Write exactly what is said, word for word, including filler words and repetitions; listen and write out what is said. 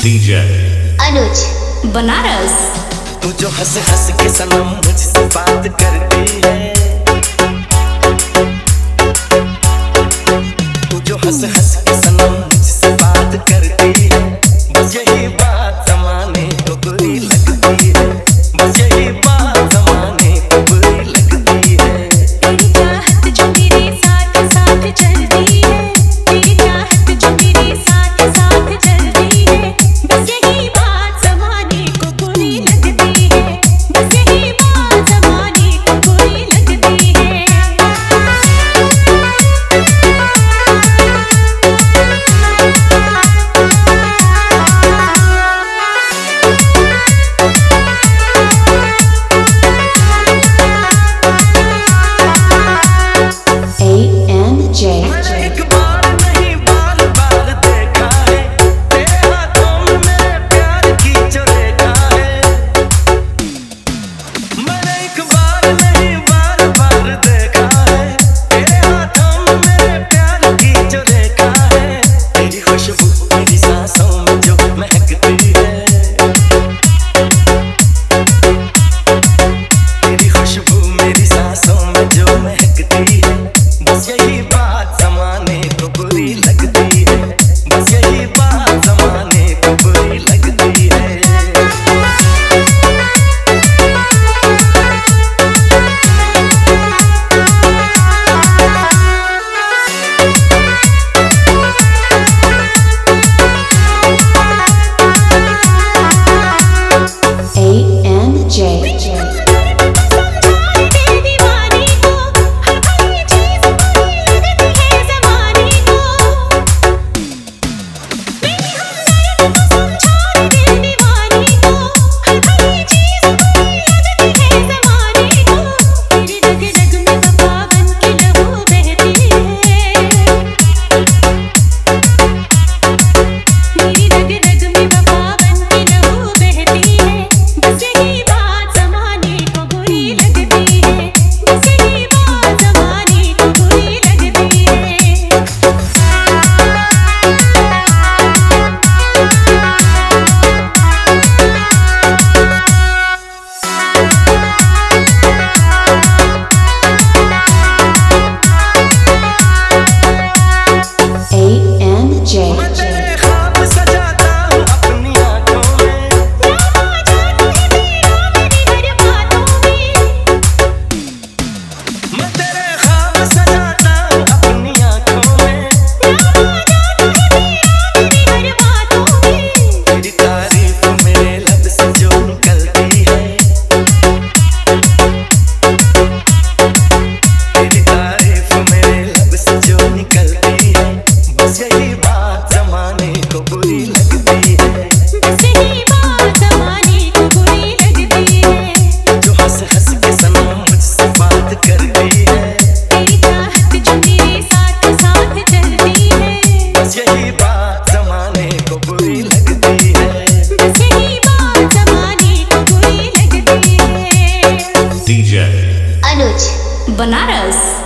DJ Anuj Banaras. तू जो हंस हंस के सनम मुझसे बात करती है, तू जो हंस हंस के सनम मुझसे बात करती है, बस यही बात जमाने को बुरी लगती है, बस यही बात जमाने को बुरी लगती है। तेरी चाहत जो मेरे साथ साथ चलती है, तेरी चाहत जो मेरे साथ साथ चलती है, बस यही बात जमाने को बुरी लगती है, बस यही बात जमाने को बुरी लगती है। A N J मैंने एक बार नहीं बार बार देखा है, तेरे हाथों में मेरे प्यार की जो रेखा है। मैंने एक बार नहीं बार बार देखा है, तेरे हाथों में मेरे प्यार की जो रेखा है। तेरी खुशबू मेरी सांसों में जो महकती है, तेरी खुशबू मेरी सांसों में जो महकती है, बस यही बात जमाने को बुरी लगती है, बस यही बात जमाने को बुरी लगती है। A N J मैं तेरे ख्वाब सजाता हूँ अपनी आँखों में, मैं तेरे ख्वाब सजाता हूँ अपनी आँखों में। तेरी तारीफ मेरे लब से जो निकलती है, तेरी तारीफ मेरे लब से जो निकलती है, बस यही बात जमाने को बुरी लगती है, बस यही बात जमाने को बुरी लगती है। जो हंस हंस के सनम मुझसे बात करती है, तेरी चाहत जो मेरे साथ साथ चलती है, बस यही बात जमाने को बुरी लगती है। बस यही बात जमाने को बुरी लगती है। डीजे अनुज बनारस।